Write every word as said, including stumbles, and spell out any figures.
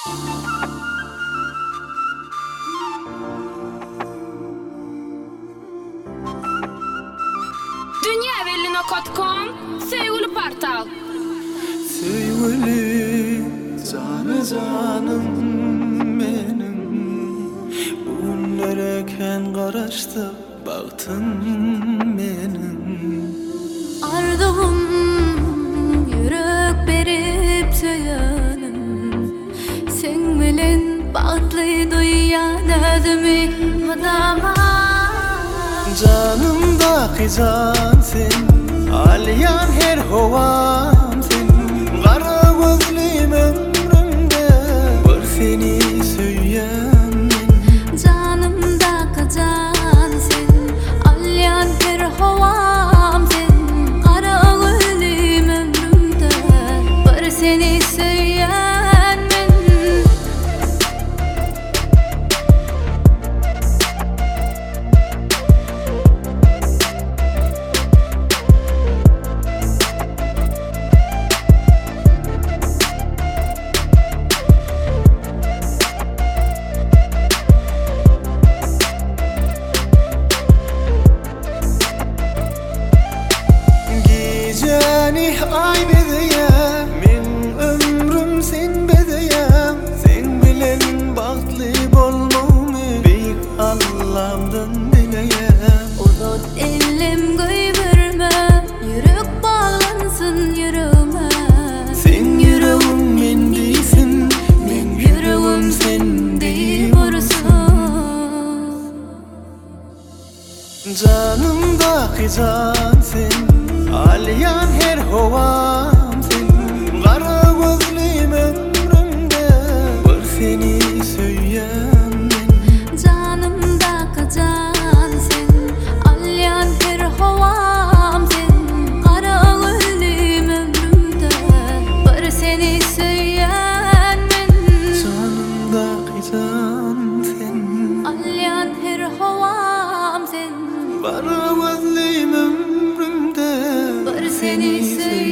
Dünýäwelli nokta com Söýgüli portal. Söýgüli jany janym menim, Uňlereken garaşdy bagtym menim. Ardygym ýürek berip söýenim, Sen bilen bagtly duýýan özümi madama. Janymda kyjan sen, alýan her howam sen. Gara gözlüm ömrümde bir seni söýýän men. Janymda kyjan sen, alýan her howam sen. Gara gözlüm ömrümde bir seni söýýän men. Geceni ay bedeyem, men ömrüm sen bedeyem. Sen bilen bagtly bolmamy beýik Allah'ımdan dileyem. Uzat elim göýberme, ýürek baglansyn ýüregime. Sen ýüregim men diýsin, men ýüregim sen diýborsun. Janymda kyjan sen, alýan her howam sen. Gara gözlüm ömrümde bir seni söýýän men. Janymda kyjan sen, alýan her howam sen. Gara gözlüm ömrümde bir seni söýýän men. Janymda kyjan sen, Alýan her howam sen. gara gözlüm ömrümde Bir seni söýýän